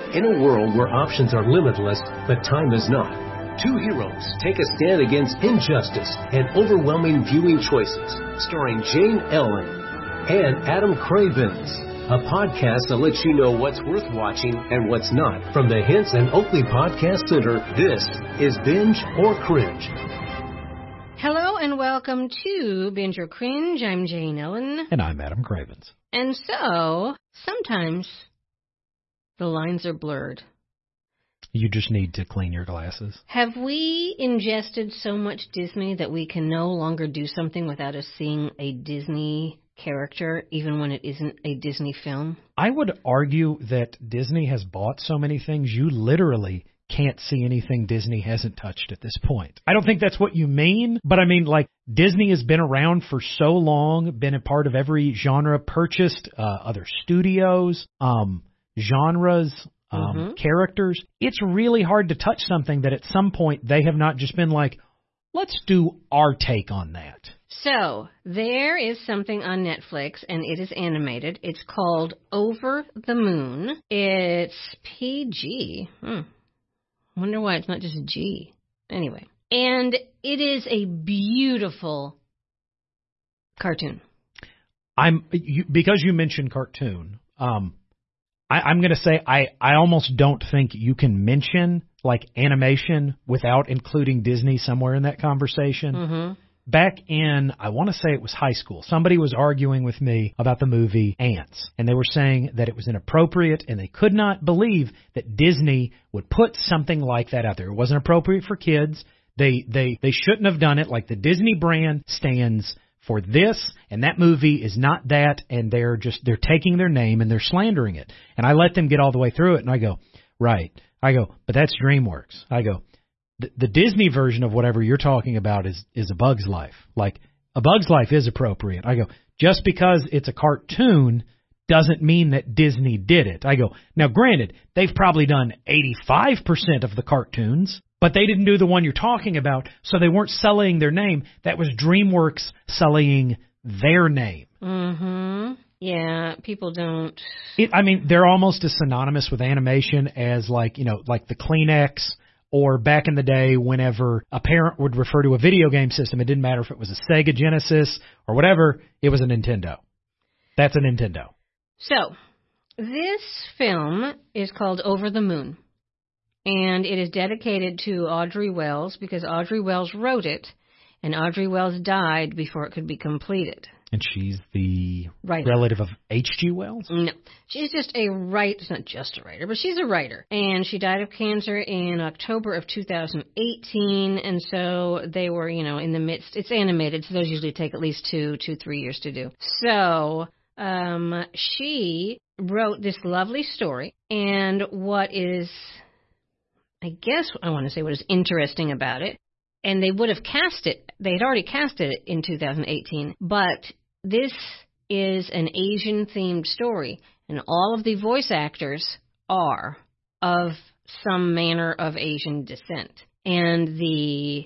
In a world where options are limitless, but time is not, two heroes take a stand against injustice and overwhelming viewing choices, starring Jane Ellen and Adam Cravens. A podcast that lets you know what's worth watching and what's not. From the Hints and Oakley Podcast Center, this is Binge or Cringe. Hello and welcome to Binge or Cringe. I'm Jane Ellen. And I'm Adam Cravens. And so, sometimes the lines are blurred. You just need to clean your glasses. Have we ingested so much Disney that we can no longer do something without us seeing a Disney character, even when it isn't a Disney film? I would argue that Disney has bought so many things, you literally can't see anything Disney hasn't touched at this point. I don't think that's what you mean, but I mean, like, Disney has been around for so long, been a part of every genre, purchased other studios, genres, characters. It's really hard to touch something that at some point they have not just been like, let's do our take on that. So, there is something on Netflix, and it is animated. It's called Over the Moon. It's PG. Wonder why it's not just G. Anyway. And it is a beautiful cartoon. Because you mentioned cartoon, I'm going to say I almost don't think you can mention, like, animation without including Disney somewhere in that conversation. Mm-hmm. Back in, I want to say it was high school, somebody was arguing with me about the movie Ants, and they were saying that it was inappropriate, and they could not believe that Disney would put something like that out there. It wasn't appropriate for kids. They shouldn't have done it. Like, the Disney brand stands for this, and that movie is not that, and they're taking their name and they're slandering it. And I let them get all the way through it, and I go, right. I go, but that's DreamWorks. I go, the Disney version of whatever you're talking about is A Bug's Life. Like, A Bug's Life is appropriate. I go, just because it's a cartoon doesn't mean that Disney did it. I go, now granted, they've probably done 85% of the cartoons, but they didn't do the one you're talking about, so they weren't sullying their name. That was DreamWorks sullying their name. Mm-hmm. Yeah, people don't. They're almost as synonymous with animation as, like the Kleenex, or back in the day whenever a parent would refer to a video game system, it didn't matter if it was a Sega Genesis or whatever, it was a Nintendo. That's a Nintendo. So, this film is called Over the Moon, and it is dedicated to Audrey Wells because Audrey Wells wrote it, and Audrey Wells died before it could be completed. And she's the writer. Relative of H.G. Wells? No. She's just a writer. Not just a writer, but she's a writer. And she died of cancer in October of 2018. And so they were, in the midst. It's animated, so those usually take at least 3 years to do. So she wrote this lovely story. And what is interesting about it, and they would have cast it. They had already casted it in 2018, but this is an Asian-themed story, and all of the voice actors are of some manner of Asian descent. And the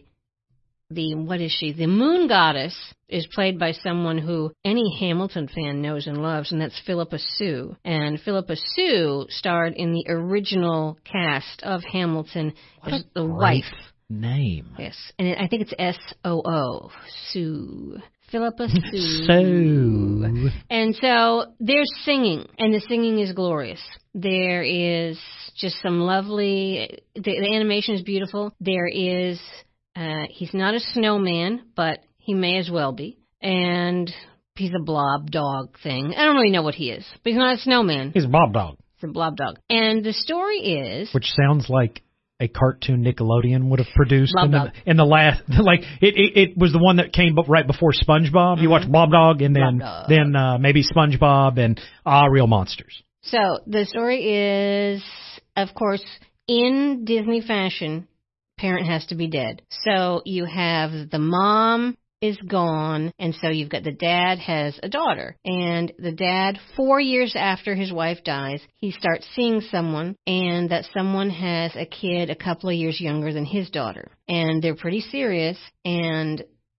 moon goddess is played by someone who any Hamilton fan knows and loves, and that's Philippa Sue. And Philippa Sue starred in the original cast of Hamilton as the wife. Name. Yes, and I think it's S-O-O, Sue. Philippa Sue. So. And so there's singing, and the singing is glorious. There is just some lovely, the animation is beautiful. There is, he's not a snowman, but he may as well be. And he's a blob dog thing. I don't really know what he is, but he's not a snowman. He's a blob dog. He's a blob dog. And the story is... Which sounds like a cartoon Nickelodeon would have produced in the last, like, it was the one that came right before SpongeBob. You watched Blob Dog and then maybe SpongeBob and Real Monsters. So the story is, of course, in Disney fashion, parent has to be dead. So you have the mom is gone, and so you've got the dad has a daughter. And the dad, 4 years after his wife dies, he starts seeing someone, and that someone has a kid a couple of years younger than his daughter. And they're pretty serious, and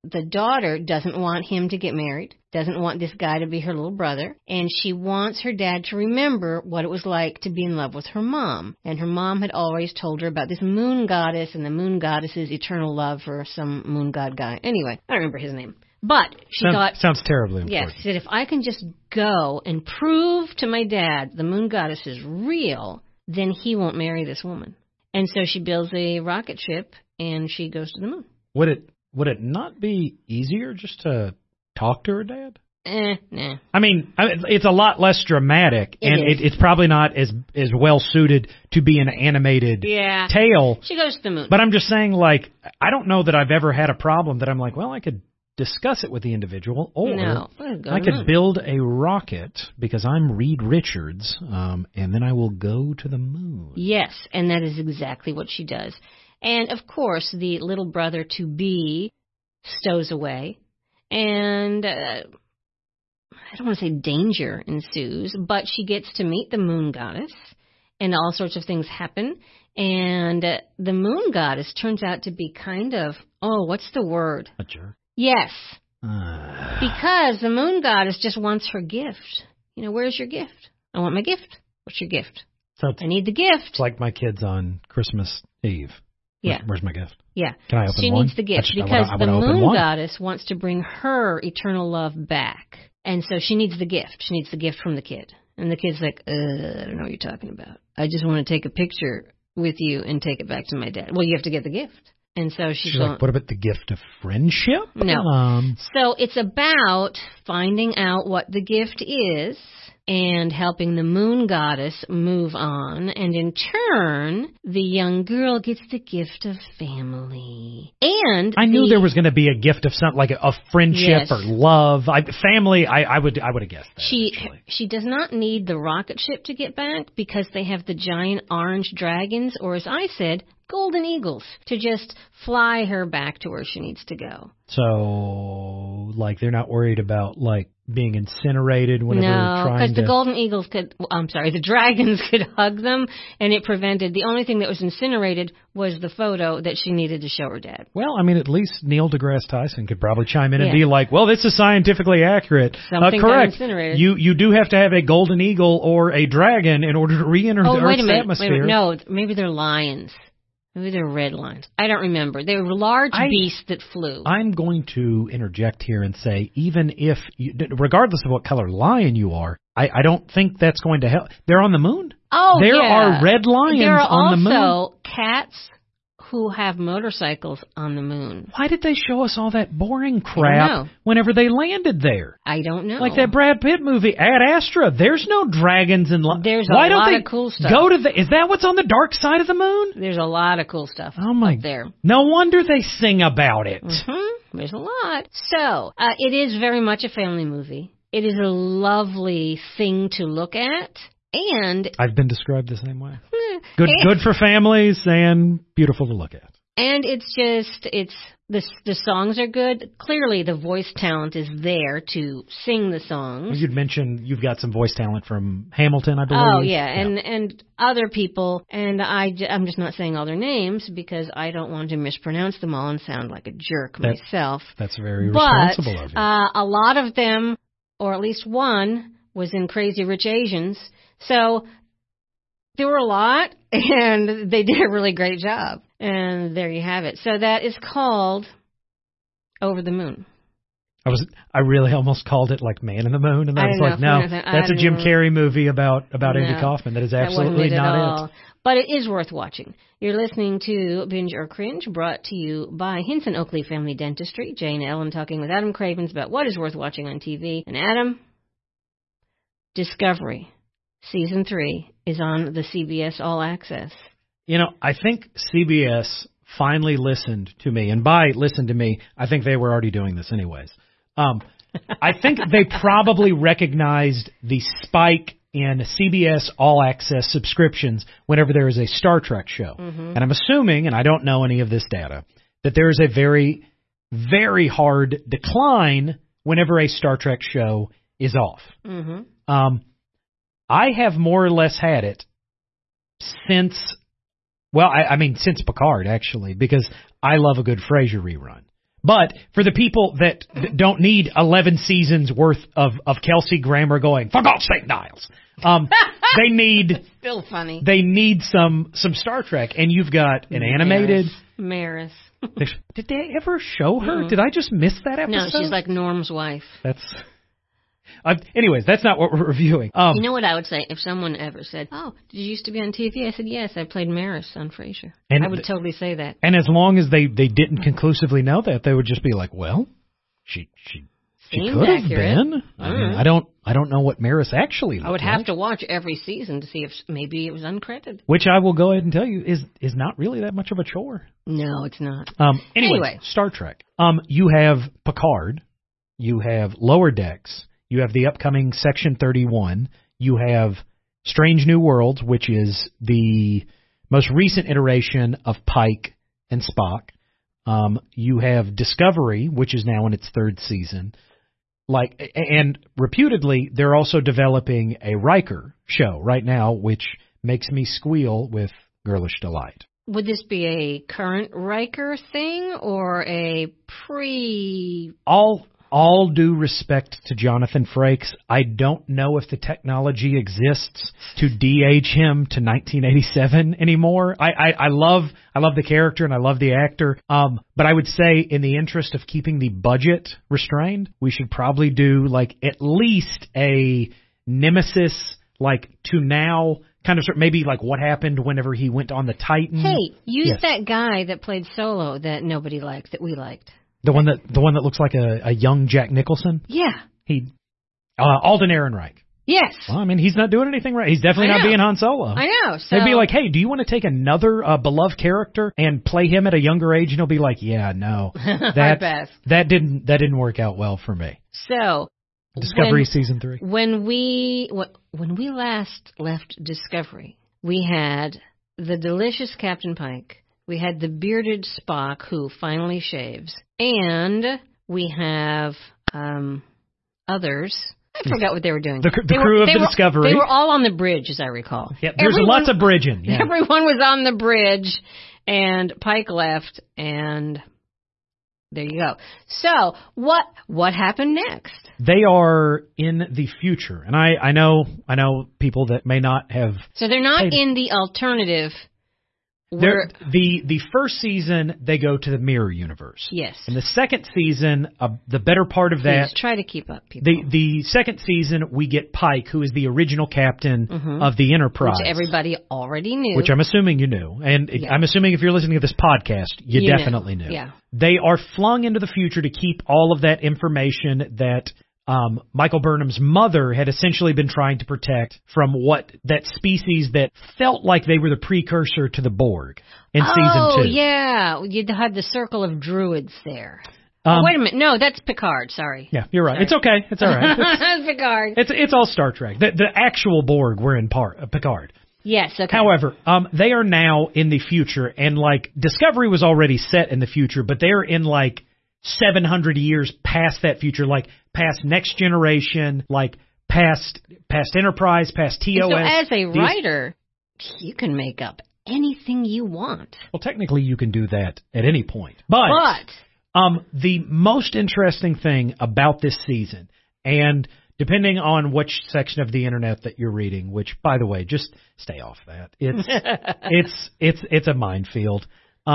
the daughter doesn't want him to get married, doesn't want this guy to be her little brother, and she wants her dad to remember what it was like to be in love with her mom. And her mom had always told her about this moon goddess and the moon goddess's eternal love for some moon god guy. Anyway, I don't remember his name. But she thought... Sounds terribly important. Yes, she said, if I can just go and prove to my dad the moon goddess is real, then he won't marry this woman. And so she builds a rocket ship, and she goes to the moon. Would it not be easier just to talk to her dad? Nah. I mean, it's a lot less dramatic, it's probably not as well suited to be an animated tale. She goes to the moon. But I'm just saying, like, I don't know that I've ever had a problem that I'm like, well, I could discuss it with the individual, or I could build a rocket because I'm Reed Richards, and then I will go to the moon. Yes, and that is exactly what she does. And, of course, the little brother-to-be stows away, and I don't want to say danger ensues, but she gets to meet the moon goddess, and all sorts of things happen. And the moon goddess turns out to be kind of, what's the word? A jerk. Yes, because the moon goddess just wants her gift. You know, where's your gift? I want my gift. What's your gift? So I need the gift. It's like my kids on Christmas Eve. Where's my gift? Yeah. Can I open she one? needs the gift because the moon goddess wants to bring her eternal love back. And so she needs the gift. She needs the gift from the kid. And the kid's like, I don't know what you're talking about. I just want to take a picture with you and take it back to my dad. Well, you have to get the gift. And so she's like, what about the gift of friendship? No. So it's about finding out what the gift is and helping the moon goddess move on. And in turn, the young girl gets the gift of family. And I knew there was going to be a gift of something like a friendship or love. Family, I would have guessed that. She does not need the rocket ship to get back because they have the giant orange dragons, or as I said, golden eagles, to just fly her back to where she needs to go. So, like, they're not worried about, like, being incinerated whenever trying to... No, because the golden eagles the dragons could hug them, and it prevented... The only thing that was incinerated was the photo that she needed to show her dad. Well, I mean, at least Neil deGrasse Tyson could probably chime in and be like, well, this is scientifically accurate. Something correct. Incinerated. You do have to have a golden eagle or a dragon in order to re-enter the Earth's atmosphere. Wait a minute. No, maybe they're lions. Maybe they're red lions. I don't remember. They were large beasts that flew. I'm going to interject here and say, even if, regardless of what color lion you are, I don't think that's going to help. They're on the moon. Oh, there are red lions on the moon. There are also cats who have motorcycles on the moon. Why did they show us all that boring crap whenever they landed there? I don't know. Like that Brad Pitt movie, Ad Astra. There's no dragons and there's a lot of cool stuff. Is that what's on the dark side of the moon? There's a lot of cool stuff up there. No wonder they sing about it. Mm-hmm. There's a lot. So, it is very much a family movie. It is a lovely thing to look at. And I've been described the same way. Good for families and beautiful to look at. And the songs are good. Clearly, the voice talent is there to sing the songs. You'd mentioned you've got some voice talent from Hamilton, I believe. Oh, yeah. And other people. And I'm just not saying all their names because I don't want to mispronounce them all and sound like a jerk myself. That's very responsible of you. A lot of them, or at least one, was in Crazy Rich Asians. So there were a lot, and they did a really great job. And there you have it. So that is called Over the Moon. I really almost called it like Man in the Moon, and I was like, no, that's a Jim Carrey movie about Andy Kaufman. That is absolutely not it. But it is worth watching. You're listening to Binge or Cringe, brought to you by Hinson Oakley Family Dentistry. Jane Ellen talking with Adam Cravens about what is worth watching on TV. And Adam, Discovery Season 3 is on the CBS All Access. You know, I think CBS finally listened to me. And by listen to me, I think they were already doing this anyways. I think they probably recognized the spike in CBS All Access subscriptions whenever there is a Star Trek show. Mm-hmm. And I'm assuming, and I don't know any of this data, that there is a very, very hard decline whenever a Star Trek show is off. Mm-hmm. I have more or less had it since Picard, actually, because I love a good Frasier rerun. But for the people that don't need 11 seasons worth of Kelsey Grammer going, for God's sake, Niles, they need Still funny. They need some Star Trek, and you've got an animated. Maris. Did they ever show her? Mm-mm. Did I just miss that episode? No, she's like Norm's wife. Anyways, that's not what we're reviewing. You know what I would say if someone ever said, "Oh, did you used to be on TV?" I said, "Yes, I played Maris on Frasier." And I would totally say that. And as long as they didn't conclusively know that, they would just be like, "Well, she Seems could have accurate. been." I mean, I don't know what Maris actually looked I would like. have to watch every season to see if maybe it was uncredited. Which I will go ahead and tell you is not really that much of a chore. No, it's not. Anyway, Star Trek. You have Picard. You have Lower Decks. You have the upcoming Section 31. You have Strange New Worlds, which is the most recent iteration of Pike and Spock. You have Discovery, which is now in its third season. And reputedly, they're also developing a Riker show right now, which makes me squeal with girlish delight. Would this be a current Riker thing or a pre... All due respect to Jonathan Frakes, I don't know if the technology exists to de-age him to 1987 anymore. I love the character and I love the actor. But I would say in the interest of keeping the budget restrained, we should probably do like at least a Nemesis like to now kind of maybe like what happened whenever he went on the Titan. Hey, use that guy that played Solo that nobody liked that we liked. The one that looks like a young Jack Nicholson? Yeah. Alden Ehrenreich. Yes. Well, I mean, he's not doing anything right. He's definitely not being Han Solo. I know. So they'd be like, hey, do you want to take another beloved character and play him at a younger age? And he'll be like, yeah, no. That didn't work out well for me. So Discovery season 3. When we last left Discovery, we had the delicious Captain Pike. We had the bearded Spock who finally shaves. And we have others. I forgot what they were doing. The crew of the Discovery. They were all on the bridge, as I recall. Yeah, there's lots of bridging. Yeah. Everyone was on the bridge, and Pike left, and there you go. So what happened next? They are in the future, and I know people that may not have. So they're not in the alternative. The first season, they go to the mirror universe. Yes. In the second season, the better part of that... Please try to keep up, people. The second season, we get Pike, who is the original captain of the Enterprise. Which everybody already knew. Which I'm assuming you knew. And I'm assuming if you're listening to this podcast, you definitely knew. Yeah. They are flung into the future to keep all of that information that... Michael Burnham's mother had essentially been trying to protect from that species that felt like they were the precursor to the Borg in season 2. Oh, yeah. You had the circle of druids there. Wait a minute. No, that's Picard. Sorry. Yeah, you're right. Sorry. It's okay. It's all right. That's Picard. It's all Star Trek. The actual Borg were in Picard. Yes, okay. However, they are now in the future, and like Discovery was already set in the future, but they're in like 700 years past that future, like past Next Generation, like past Enterprise, past TOS. And so as a writer, you can make up anything you want. Well, technically you can do that at any point. But the most interesting thing about this season, and depending on which section of the internet that you're reading, which, by the way, just stay off that. It's a minefield.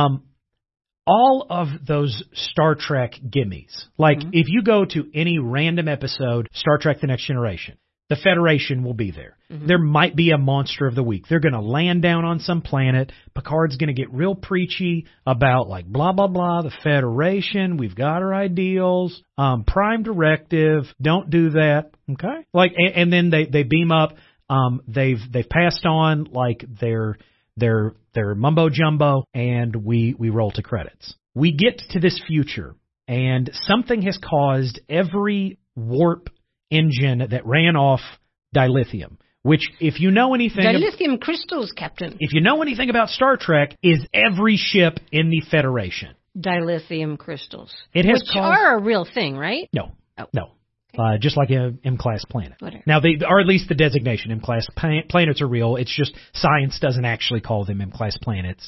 All of those Star Trek gimmies, like if you go to any random episode, Star Trek The Next Generation, the Federation will be there. There might be a monster of the week. They're going to land down on some planet. Picard's going to get real preachy about like blah, blah, blah, the Federation. We've got our ideals. Prime directive. Don't do that. Okay. Like, and then they beam up. They've passed on like their mumbo jumbo, and we roll to credits. We get to this future, and something has caused every warp engine that ran off dilithium, which, if you know anything... Dilithium crystals, Captain. If you know anything about Star Trek, is every ship in the Federation. Dilithium crystals. Which are a real thing, right? No. Oh. No. Okay. Just like a M-class planet. Whatever. Now, or at least the designation M-class planets are real. It's just science doesn't actually call them M-class planets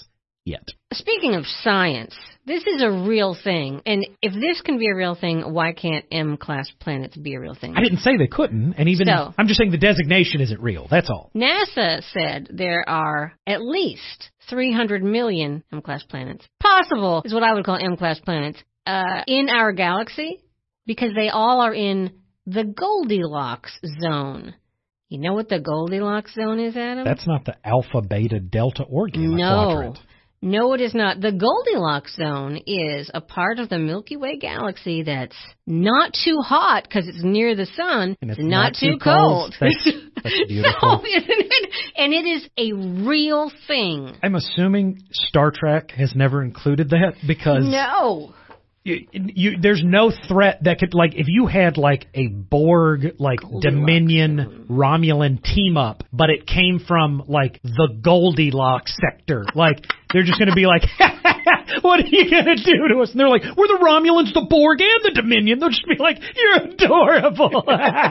yet. Speaking of science, this is a real thing. And if this can be a real thing, why can't M-class planets be a real thing? I didn't say they couldn't, and even So- I'm just saying the designation isn't real. That's all. NASA said there are at least 300 million M-class planets. Possible is what I would call M-class planets in our galaxy because they all are in the Goldilocks zone. You know what the Goldilocks zone is, Adam? That's not the Alpha, Beta, Delta, or Gamma quadrant. No, it is not. The Goldilocks zone is a part of the Milky Way galaxy that's not too hot because it's near the sun. And it's not too cold. That's beautiful. So, isn't it? And it is a real thing. I'm assuming Star Trek has never included that because No. there's no threat that could, like, if you had like a Borg, like Dominion Romulan team up, but it came from like the Goldilocks sector, like they're just going to be like, what are you going to do to us? And they're like, we're the Romulans, the Borg, and the Dominion. They'll just be like, you're adorable.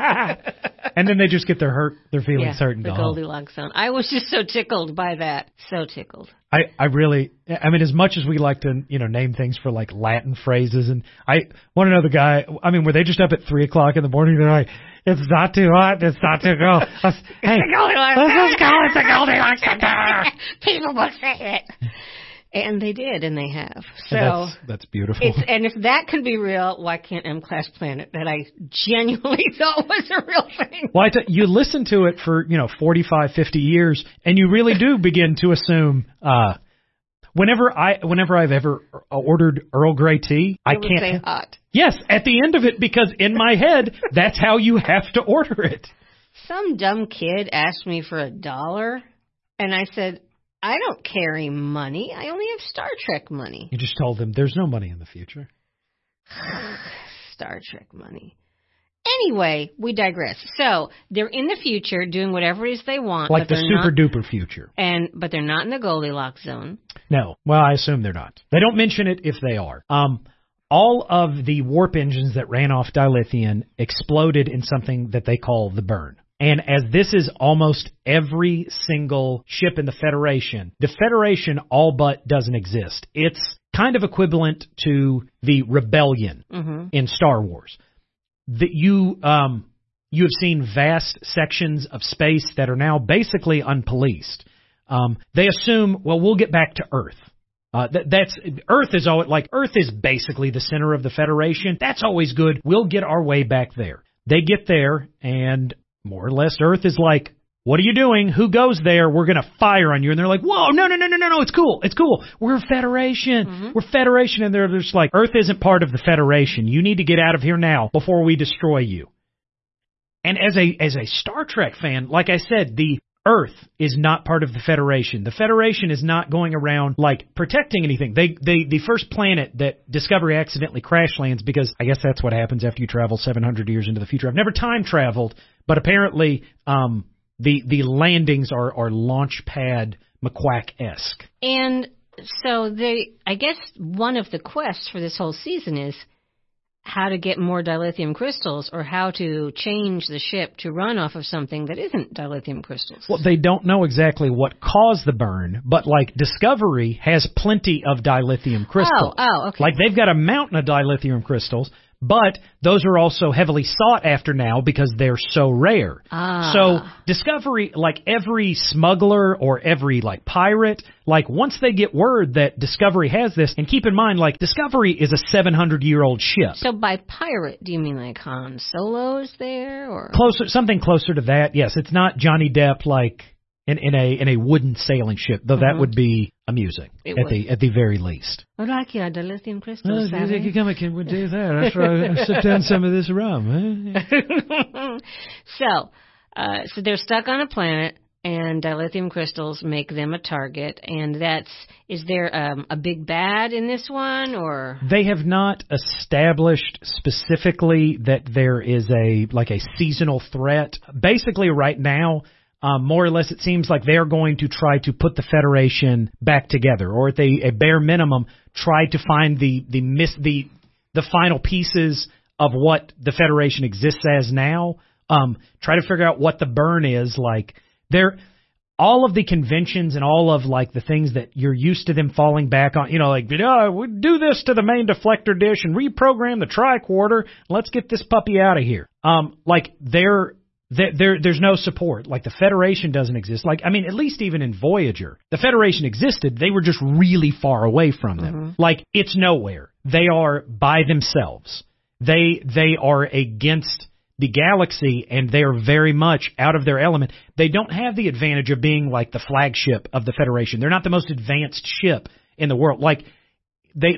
And then they just get their feelings hurt and the go home. Goldilocks zone. I was just so tickled by that. So tickled. I mean, as much as we like to, name things for like Latin phrases, and I want to know the guy, were they just up at 3:00 in the morning? They're like, it's not too hot, it's not too cold. Hey, let's go, it's the Goldilocks Center. People will say it. And they did, and they have. So that's beautiful. And if that can be real, why can't M-class planet that I genuinely thought was a real thing? Well, you listen to it for 45, 50 years, and you really do begin to assume. Whenever I've ever ordered Earl Grey tea, I can't say hot. Yes, at the end of it, because in my head, that's how you have to order it. Some dumb kid asked me for $1, and I said, I don't carry money. I only have Star Trek money. You just told them there's no money in the future. Star Trek money. Anyway, we digress. So they're in the future doing whatever it is they want. Like the super-duper future. But they're not in the Goldilocks zone. No. Well, I assume they're not. They don't mention it if they are. All of the warp engines that ran off dilithium exploded in something that they call the burn. And as this is almost every single ship in the Federation all but doesn't exist. It's kind of equivalent to the Rebellion in Star Wars. You have seen vast sections of space that are now basically unpoliced. They assume, well, we'll get back to Earth. Earth is basically the center of the Federation. That's always good. We'll get our way back there. They get there, and more or less Earth is like, what are you doing? Who goes there? We're going to fire on you. And they're like, whoa, no, it's cool. We're Federation. We're Federation. And they're just like, Earth isn't part of the Federation. You need to get out of here now before we destroy you. And as a Star Trek fan, like I said, the Earth is not part of the Federation. The Federation is not going around, like, protecting anything. The first planet that Discovery accidentally crash lands, because I guess that's what happens after you travel 700 years into the future. I've never time traveled, but apparently the landings are launch pad McQuack-esque. And so I guess one of the quests for this whole season is how to get more dilithium crystals or how to change the ship to run off of something that isn't dilithium crystals. Well, they don't know exactly what caused the burn, but like Discovery has plenty of dilithium crystals. Oh, okay. Like they've got a mountain of dilithium crystals, but those are also heavily sought after now because they're so rare. So Discovery, like every smuggler or every like pirate, like once they get word that Discovery has this, and keep in mind, like Discovery is a 700-year-old ship. So by pirate, do you mean like Han Solo's there, or something closer to that? Yes, it's not Johnny Depp like in a wooden sailing ship, though that would be amusing at the very least. I like your dilithium crystals. Oh, you come and we'll do that after I sip down some of this rum. Eh? So they're stuck on a planet, and dilithium crystals make them a target. And is there a big bad in this one, or they have not established specifically that there is a seasonal threat. Basically, right now. More or less, it seems like they're going to try to put the Federation back together, or at a bare minimum, try to find the final pieces of what the Federation exists as now. Try to figure out what the burn is like. all of the conventions and all of like the things that you're used to them falling back on, like, we do this to the main deflector dish and reprogram the tricorder. Let's get this puppy out of here. Like there's no support. Like the Federation doesn't exist. Like, I mean, at least even in Voyager, the Federation existed. They were just really far away from them. Mm-hmm. Like it's nowhere. They are by themselves. They are against the galaxy, and they are very much out of their element. They don't have the advantage of being like the flagship of the Federation. They're not the most advanced ship in the world. Like they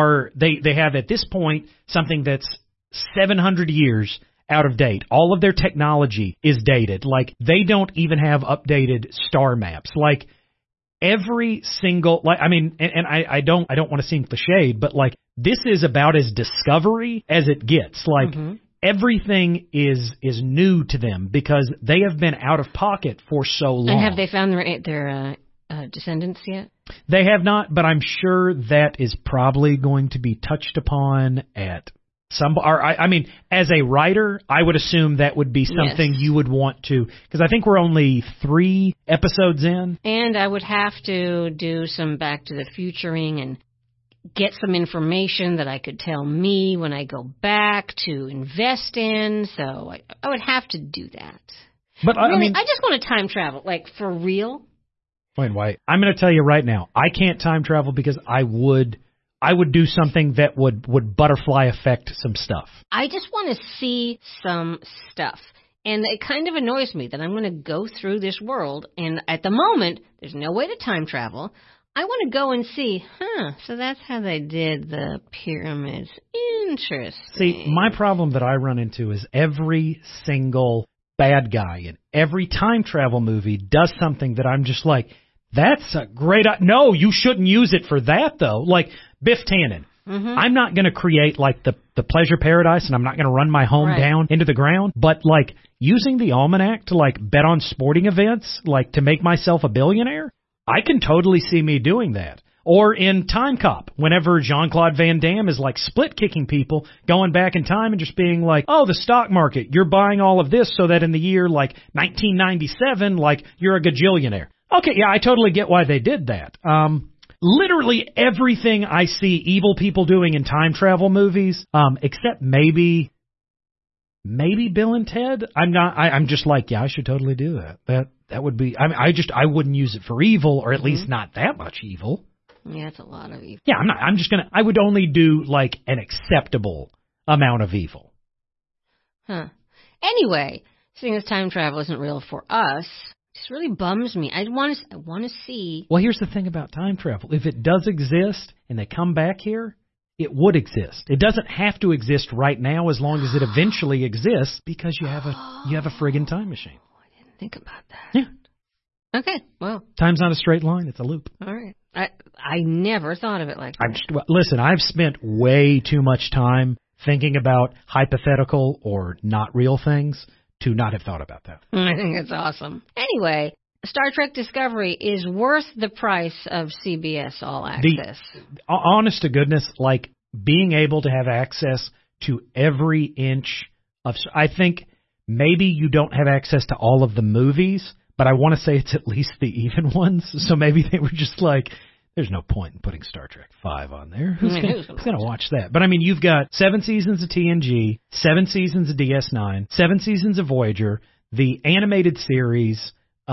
have at this point something that's 700 years out of date. All of their technology is dated. Like they don't even have updated star maps. Like every single, like, I mean, and I don't want to seem cliched, but like this is about as Discovery as it gets. Like, mm-hmm. Everything is new to them because they have been out of pocket for so long. And have they found their descendants yet? They have not, but I'm sure that is probably going to be touched upon at some. Or I mean, as a writer, I would assume that would be something you would want to, because I think we're only 3 episodes in. And I would have to do some Back to the Futuring and get some information that I could tell me when I go back to invest in. So I would have to do that. But really, I mean, I just want to time travel, like for real. Wait. I'm going to tell you right now, I can't time travel because I would do something that would butterfly effect some stuff. I just want to see some stuff. And it kind of annoys me that I'm going to go through this world, and at the moment, there's no way to time travel. I want to go and see, so that's how they did the pyramids. Interesting. See, my problem that I run into is every single bad guy in every time travel movie does something that I'm just like, that's a great... No, you shouldn't use it for that, though. Like, Biff Tannen. Mm-hmm. I'm not going to create, like, the pleasure paradise, and I'm not going to run my home down into the ground. But, like, using the almanac to, like, bet on sporting events, like, to make myself a billionaire, I can totally see me doing that. Or in Time Cop, whenever Jean-Claude Van Damme is, like, split-kicking people, going back in time and just being like, oh, the stock market, you're buying all of this so that in the year, like, 1997, like, you're a gajillionaire. Okay, yeah, I totally get why they did that. Literally everything I see evil people doing in time travel movies, except maybe Bill and Ted. I'm just like, yeah, I should totally do that. That would be, I mean, I wouldn't use it for evil, or at least not that much evil. Yeah, it's a lot of evil. Yeah, I would only do like an acceptable amount of evil. Huh. Anyway, seeing as time travel isn't real for us, it just really bums me. I want to see. Well, here's the thing about time travel. If it does exist and they come back here, it would exist. It doesn't have to exist right now as long as it eventually exists because you have a friggin' time machine. I didn't think about that. Yeah. Okay, well. Time's not a straight line. It's a loop. All right. I never thought of it like that. Listen, I've spent way too much time thinking about hypothetical or not real things to not have thought about that. I think it's awesome. Anyway, Star Trek Discovery is worth the price of CBS All Access. Honest to goodness, like being able to have access to every inch of... I think maybe you don't have access to all of the movies, but I want to say it's at least the even ones. So maybe they were just like, there's no point in putting Star Trek 5 on there. Who's going to watch that? But I mean, you've got 7 seasons of TNG, 7 seasons of DS9, 7 seasons of Voyager, the animated series,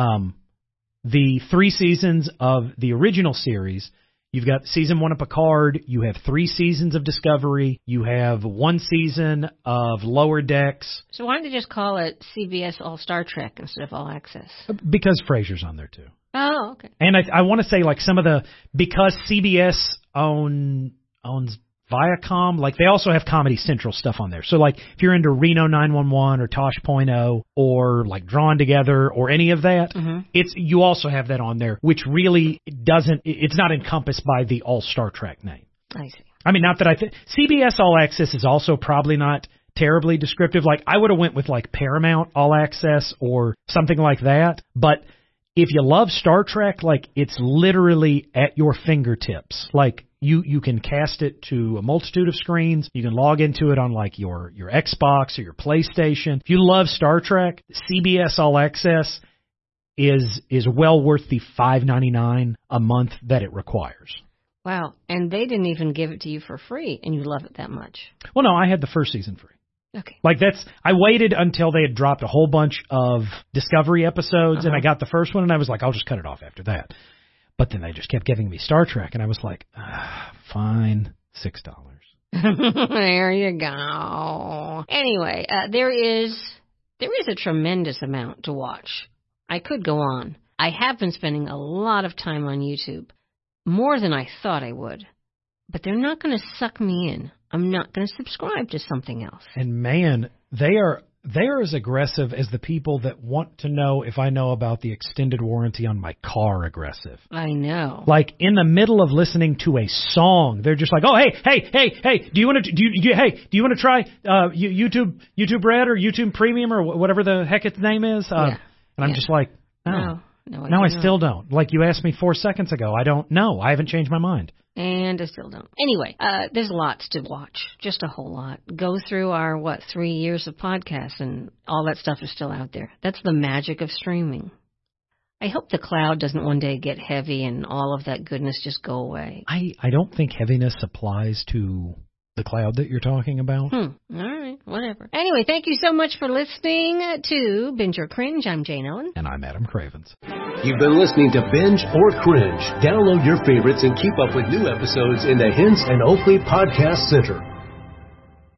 the 3 seasons of the original series. You've got season 1 of Picard. You have 3 seasons of Discovery. You have 1 season of Lower Decks. So why don't they just call it CBS All Star Trek instead of All Access? Because Frasier's on there too. Oh, okay. And I want to say like some of because CBS owns Viacom, like they also have Comedy Central stuff on there. So like if you're into Reno 911 or Tosh.0 or like Drawn Together or any of that, you also have that on there, which really it's not encompassed by the All Star Trek name. I see. I mean, not that CBS All Access is also probably not terribly descriptive. Like I would have went with like Paramount All Access or something like that. But if you love Star Trek, like it's literally at your fingertips. Like you can cast it to a multitude of screens. You can log into it on like your Xbox or your PlayStation. If you love Star Trek, CBS All Access is well worth the $5.99 a month that it requires. Wow. And they didn't even give it to you for free, and you love it that much. Well, no, I had the first season free. Okay. I waited until they had dropped a whole bunch of Discovery episodes, and I got the first one, and I was like, I'll just cut it off after that. But then they just kept giving me Star Trek, and I was like, fine, $6. There you go. Anyway, there is a tremendous amount to watch. I could go on. I have been spending a lot of time on YouTube, more than I thought I would. But they're not going to suck me in. I'm not going to subscribe to something else. And man, they are as aggressive as the people that want to know if I know about the extended warranty on my car aggressive. I know. Like in the middle of listening to a song, they're just like, "Oh, hey, do you want to try YouTube Red or YouTube Premium or whatever the heck its name is?" And I'm just like, "No, I still don't." Like you asked me 4 seconds ago, I don't know. I haven't changed my mind. And I still don't. Anyway, there's lots to watch. Just a whole lot. Go through our, 3 years of podcasts, and all that stuff is still out there. That's the magic of streaming. I hope the cloud doesn't one day get heavy and all of that goodness just go away. I don't think heaviness applies to the cloud that you're talking about. All right, whatever. Anyway, thank you so much for listening to Binge or Cringe. I'm Jane Ellen. And I'm Adam Cravens. You've been listening to Binge or Cringe. Download your favorites and keep up with new episodes in the Hints and Oakley Podcast Center.